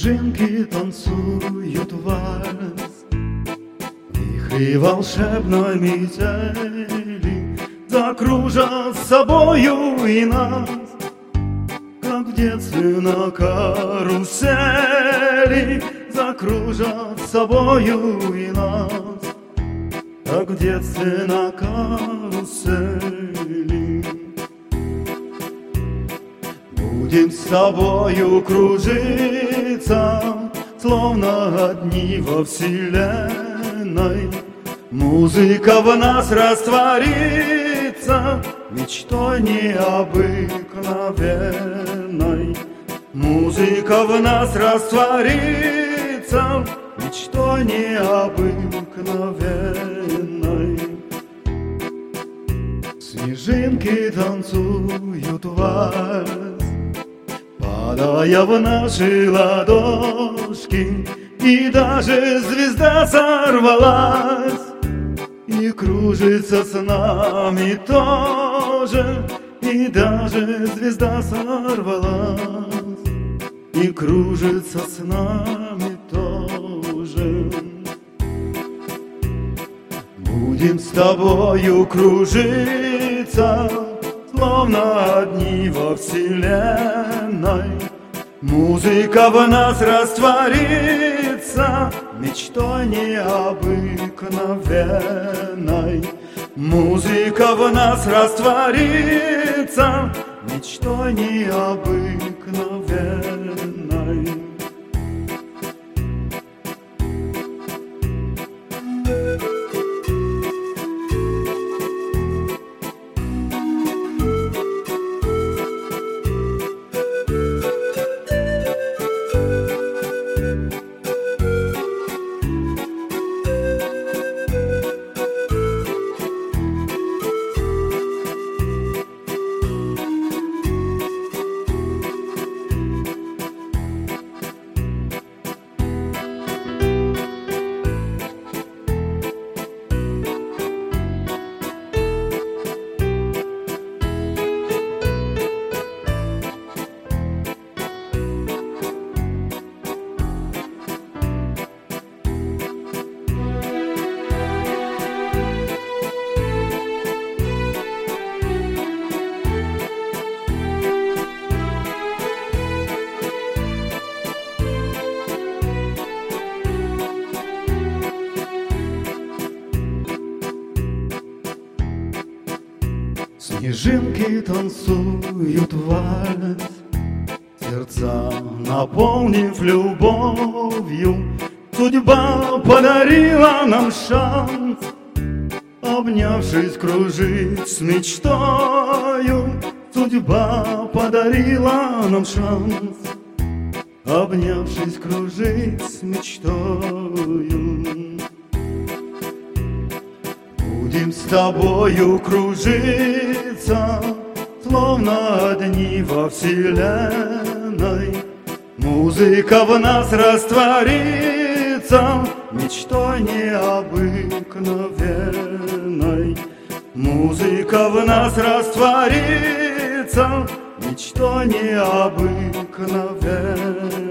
Снежинки танцуют вальс, вихри волшебной метели закружат с собою и нас, как в детстве на карусели. Закружат с собою и нас, как в детстве на карусели. Будем с тобою кружиться, словно одни во вселенной. Музыка в нас растворится мечтой необыкновенной. Музыка в нас растворится мечтой необыкновенной. Снежинки танцуют вальс, падая в наши ладошки, и даже звезда сорвалась и кружится с нами тоже. И даже звезда сорвалась и кружится с нами тоже. Будем с тобою кружиться, словно одни во вселенной. Музыка в нас растворится мечтой необыкновенной. Музыка в нас растворится мечтой необыкновенной. Снежинки танцуют вальс, сердца наполнив любовью. Судьба подарила нам шанс, обнявшись, кружить с мечтою. Судьба подарила нам шанс, обнявшись, кружить с мечтою. Будем с тобою кружиться, словно одни во вселенной. Музыка в нас растворится мечтой необыкновенной. Музыка в нас растворится мечтой необыкновенной.